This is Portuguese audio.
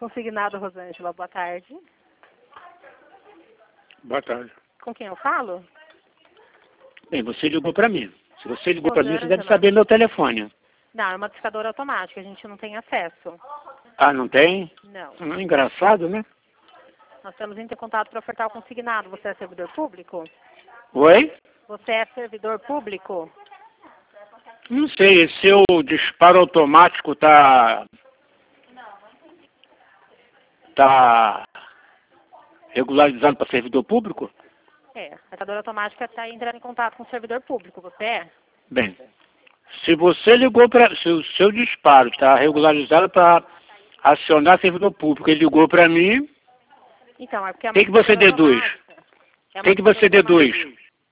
Consignado, Rosângela, boa tarde. Boa tarde. Com quem eu falo? Bem, você ligou para mim. Se você ligou para mim, você deve Rosângela. saber meu telefone. Não, é uma discadora automática, a gente não tem acesso. Ah, não tem? Não. Engraçado, né? Nós estamos em contato para ofertar o consignado. Você é servidor público? Oi? Você é servidor público? Não sei, esse seu disparo automático tá regularizado para servidor público? É, a discadora automática está entrando em contato com o servidor público. Você é? Bem, se você ligou para... Se o seu disparo está regularizado para acionar servidor público, ele ligou para mim, Então, é porque é o uma que você discadora deduz? automática. É O uma que você discadora automática. deduz?